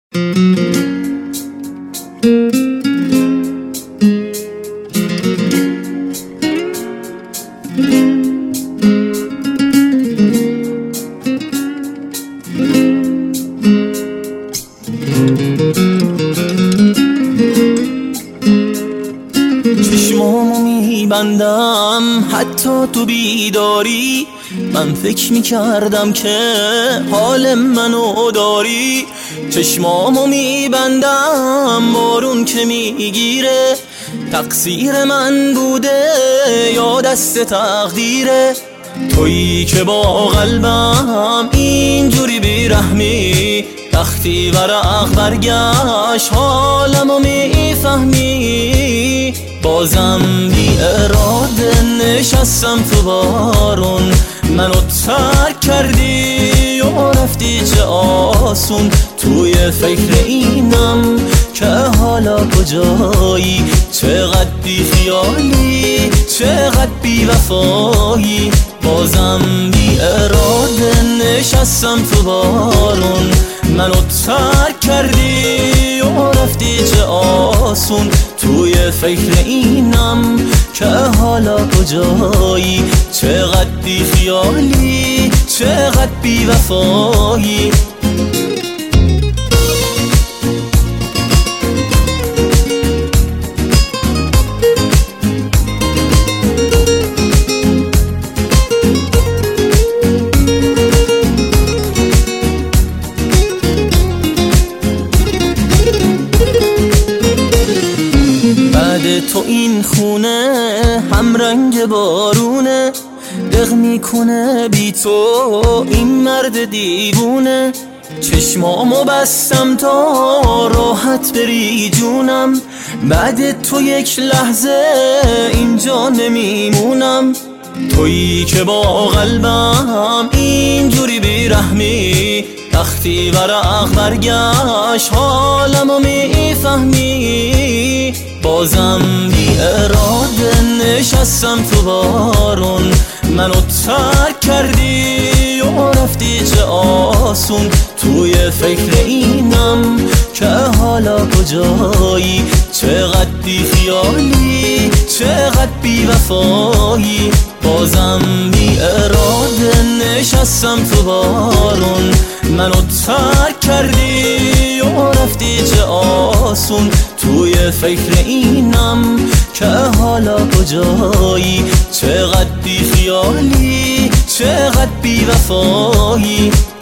چشمامو میبندم حتی تو بیداری، من فکر میکردم که حال منو داری. چشمامو میبندم بارون که میگیره، تقصیر من بوده یا دست تقدیره؟ تویی که با قلبم اینجوری بیرحمی، وقتی ورق برگشت حالمو میفهمی. بازم بی اراده نشستم تو بارون، منو ترک کردی و رفتی چه آسون. توی فکر اینم که حالا کجایی، چقدر بی خیالی چقدر بی وفایی. بازم بی اراده نشستم تو بارون، منو ترک کردی و رفتی چه آسون. توی فکر اینم که حالا کجایی، چقدر بی خیالی چقدر بی وفایی. تو این خونه هم رنگ بارونه، دق میکنه بی تو این مرد دیوونه. چشمامو بستم تا راحت بری جونم، بعد تو یک لحظه اینجا نمیمونم. تویی که با قلبم اینجوری بیرحمی، وقتی ورق برگشت حالمو میفهمی. بازم بی اراده نشستم تو بارون، منو ترک کردی و رفتی چه آسون. توی فکر اینم که حالا کجایی، چقدر بی خیالی چقدر بی وفایی. بازم بی اراده نشستم تو بارون، منو ترک کردی و رفتی چه آسون. توی فکر اینم که حالا کجایی، چقدر بی خیالی چقدر بی وفایی.